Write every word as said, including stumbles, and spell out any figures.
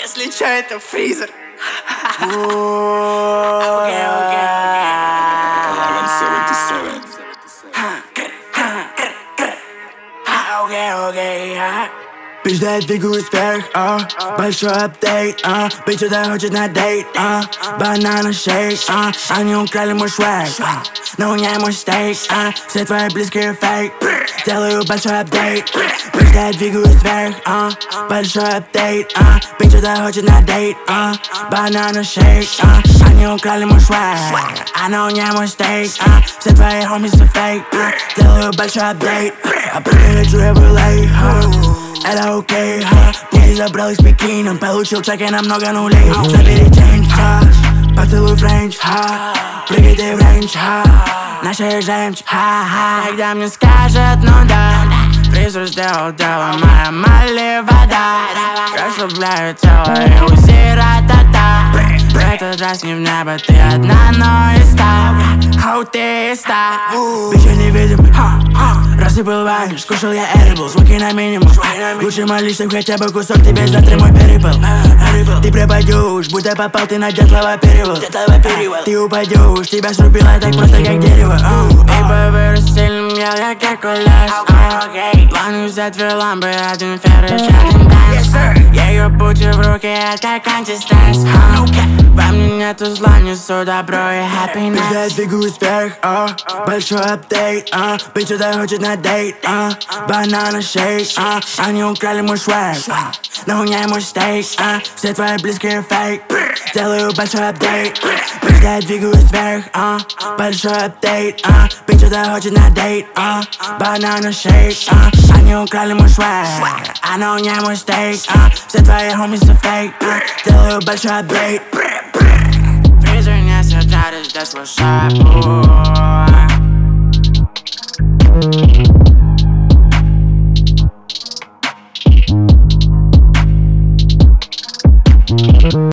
Если чё, это фризер. Bitch, да, я двигаюсь вверх, а большой апдейт, а bitch, сюда хочет на дейт, а банана шейк, а они украли мой швейк, а но у меня мой стейк, а все твои близкие фейк. Делаю большой апдейт, bitch, да, я двигаюсь вверх, а большой апдейт, а bitch, сюда хочет на дейт, а банана шейк, а они украли мой швейк, а но у меня мой стейк, а все твои homies фейк. Делаю большой апдейт, а приезжу я в эл эй, это окей, ха. Пусть забрал из Пекина, получил чеки на много нулей. Забери change, ха. Поцелуй френч, ха. Прыгай ты в рейндж, ха. Наша жемчуг, ха-ха. Когда мне скажет, ну да, фризер сделал дело, моя Молли вода. Расслабляю тело и узи ра-та-та. В этот раз не в небо, ты одна, но и ста. Ау, ты и ста. Bitch, я невидимый, рассыпал ваниш, скушал я edibles, звуки на минимум. Лучше молись, чтоб хотя бы кусок тебе завтра мой перепал. Ты пропадешь, будто попал ты на Дятлова перевал. Ты упадешь, тебя срубило так просто как дерево. Эй, вырос сильным, ел я Геркулес. Планы взять две лампы, один ферриш, один бенз. Ее пути в руки, это консистенс. Во мне нету зла, несу добро и happiness. Bitch, я двигаюсь вверх, а большой апдейт, а bitch, сюда хочет на дейт, а банана шейк, а они украли мой швейк, а но у меня мой стейк, а все твои близкие фейк. Делаю большой апдейт, bitch, я двигаюсь вверх, а большой апдейт, а bitch, сюда хочет на дейт, а банана шейк, а они украли мой швейк, а но у меня мой стейк, а все твои homies фейк. Делаю большой апдейт. Фризер не сожрали, ждет свой шаг.